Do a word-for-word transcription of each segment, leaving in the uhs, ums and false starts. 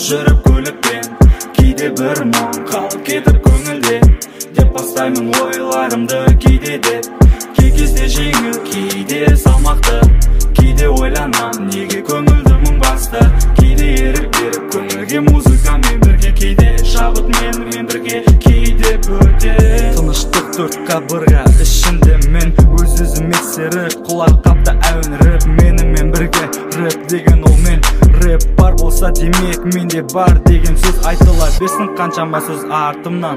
жүріп көлікпен, кейде бір мұң қалып кетіп көңілде, деп бастаймын ойларымды кейде деп. Кей кезде жеңіл, кейде салмақты, кейде ойланам неге көңілді мұң басты. Кейде ерік беріп көңілге музыкамен бірге, кейде шабыт менімен бірге, кейде бөте. Тыныштық төрт қабырға ішінде мен өз-өзіме серік, құлақ қапта әуен рэп менімен бірге. Рэп деген ол мен, рэп бар болса демек менде бар деген сөз айтыла берсін қаншама сөз артымнан.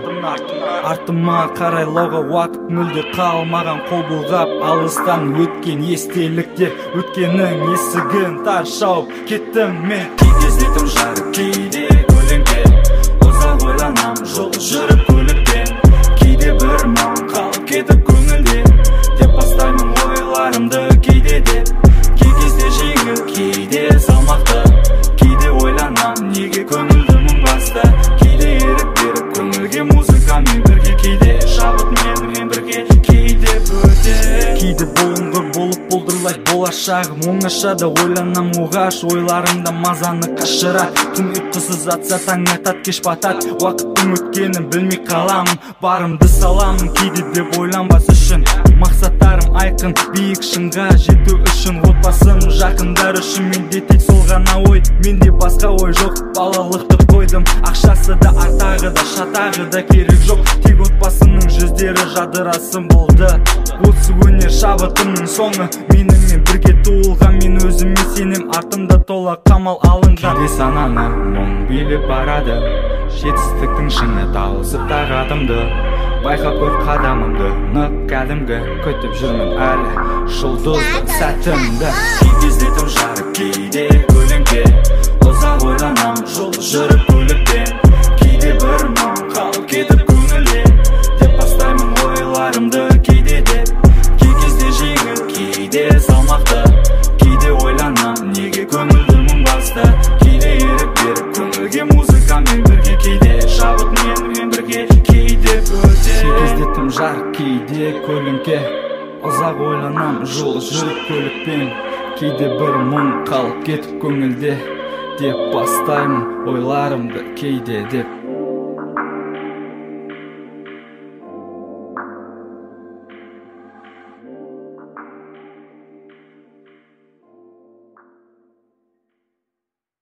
Артыма қарайлауға уақыт мүлде қалмаған, қол бұлғап алыстан өткен естеліктер, өткеннің есігін тар шауып кеттім мен. Кей кезде тым жарық, кейде көлеңке, ұзақ ойланам жол жүріп көлікпен, кейде бір мұң қалып кетіп көңілде, деп бастаймын ойларымды кейде деп. Кей кезде жеңіл, кейде салмақты, кейде ойланам неге көңілді мұң басты. Кейде ерік беріп көңілге музыкамен бірге, кейде шабыт менімен бірге, кейде бөте. Кейде бұлыңғыр болып бұлдырлай болашағым оңашада, ойланам оғаш ойларымда мазаны қашырат. Түн ұйқысыз атса таң атат, кеш батат, уақыттың өткенін білмей қаламын, барымды саламын. Кейде деп ойланбас үшін мақсаттарым айқын, биік шыңға жету үшін, отбасым жақындар үшін менде тек сол ғана ой, менде басқа ой жоқ. Балалықты қойдым, ақшасы да артағы да шатағы да керек жоқ, тек отбасының жүздері жадырасын болды. Осы өнер шабытымның соңы, менімен бірге туылған, мен өзіме сенем, артымда тола қамал алынған. Кейде сананы мұң билеп барады, жетістіктің шыңы тауысып тағатымды, байқап көр қадамымды, нық кәдімгі күтіп жүрмін әлі жұлдыздың сәтімді. Кей кезде тым жарық, кейде көлеңке, ұзақ ойланам жол жүріп көлікпен, кейде бір мұң қалып кетіп көңілде, деп бастаймын ойларымды кейде деп. Кей кезде жеңіл, кейде салмақты, кейде ойланам неге көңілді мұң басты. Кейде ерік беріп көңілге музыкамен бірге, кейде шабыт менімен бірге, кейде бөте. Кей кезде тым жарық, кейде көлеңке, ұзақ ойланам жол жүріп көлікпен, кейде бір мұң қалып кетіп көңілде, деп бастаймын ойларымды кейде деп.